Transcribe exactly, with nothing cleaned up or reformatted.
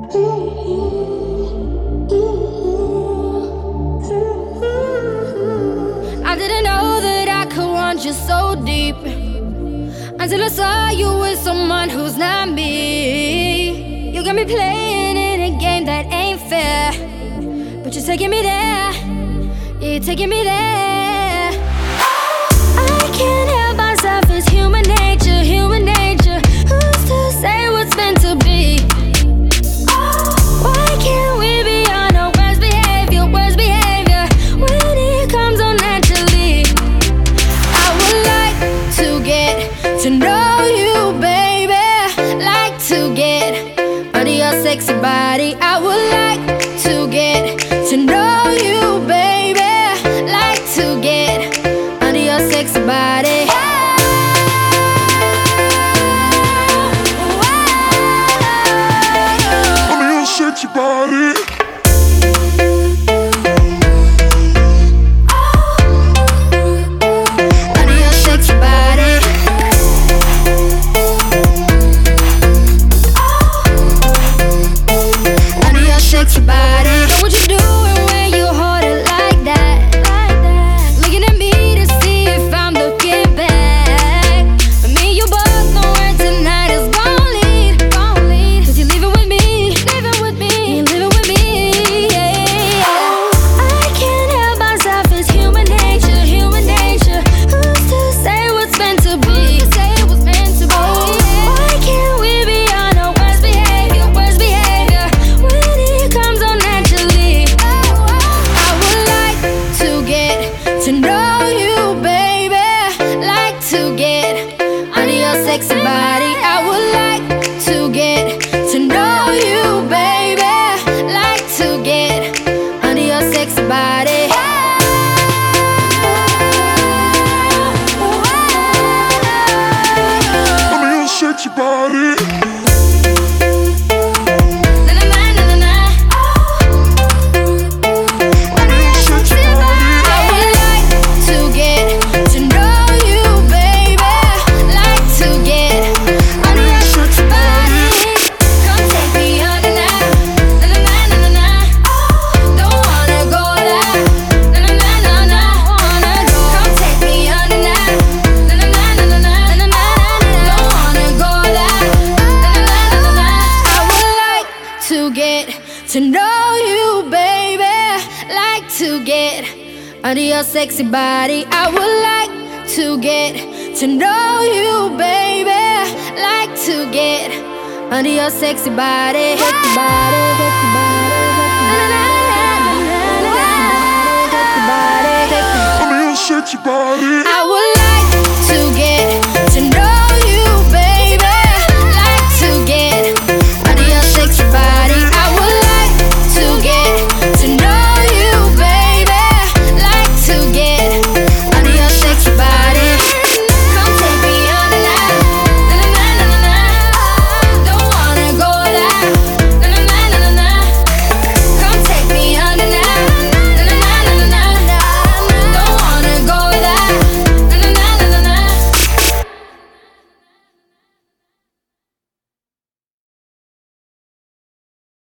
I didn't know that I could want you so deep until I saw you with someone who's not me. You got me playing in a game that ain't fair, but you're taking me there. Yeah, you're taking me there. I can't help myself, it's human nature, human nature. Who's to say what's meant to be? Why can't we be on our worst behavior, worst behavior when it comes on naturally? I would like to get to know you, baby. Like to get under your sexy body. I would like to get to know you, baby. Like to get under your sexy body. Under your sexy body. Sexy body. Know what you're doing when you hold it like that, like that. Looking at me to see if I'm looking back. But me and you both know where tonight is gon' lead, gon' lead. Cause you're leaving with me, leaving with me, you're living with me, yeah. I can't help myself, it's human nature, human nature. Who's to say what's meant to be? Say what's meant to be. Why can't we be on our worst behavior, worst behavior when it comes on naturally? I would like to get to know you, baby. Like to get under your sexy body. I would like to get to know you, baby. Like to get under your sexy body. Under your sexy body. To know you, baby. Like to get under your sexy body. I would like to get to know you, baby. Like to get under your sexy body. Sexy body, sexy body, sexy body. Under your sexy body. I would